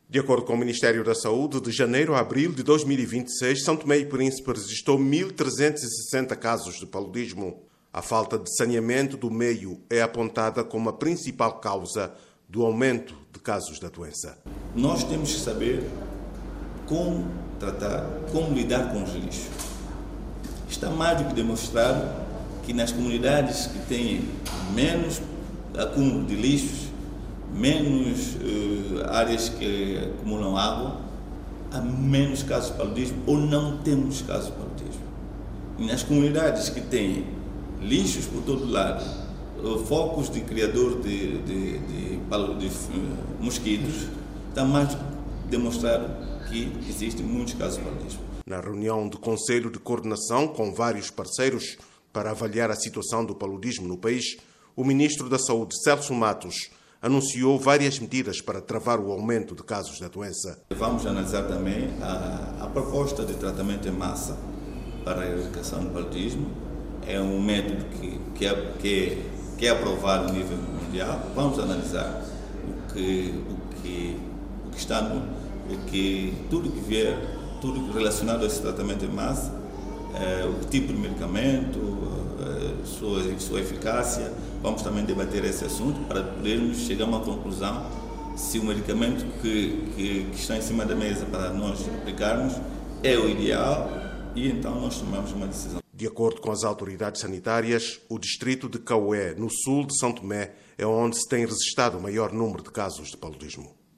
De acordo com o Ministério da Saúde, de janeiro a abril de 2026, São Tomé e Príncipe registrou 1.360 casos de paludismo. A falta de saneamento do meio é apontada como a principal causa do aumento de casos da doença. Nós temos que saber como tratar, como lidar com os lixos. Está mais do que demonstrado que nas comunidades que têm menos acúmulo de lixos, menos áreas que acumulam água, há menos casos de paludismo ou não temos casos de paludismo. E nas comunidades que têm lixos por todo lado, focos de criador de mosquitos, está mais demonstrado que existem muitos casos de paludismo. Na reunião do Conselho de Coordenação com vários parceiros para avaliar a situação do paludismo no país, o Ministro da Saúde, Celso Matos, anunciou várias medidas para travar o aumento de casos da doença. Vamos analisar também a proposta de tratamento em massa para a erradicação do paludismo. É um método que é aprovado a nível mundial. Vamos analisar tudo que vier, tudo relacionado a esse tratamento em massa, o tipo de medicamento, sua eficácia. Vamos também debater esse assunto para podermos chegar a uma conclusão se o medicamento que está em cima da mesa para nós aplicarmos é o ideal e então nós tomamos uma decisão. De acordo com as autoridades sanitárias, o distrito de Cauê, no sul de São Tomé, é onde se tem registrado o maior número de casos de paludismo.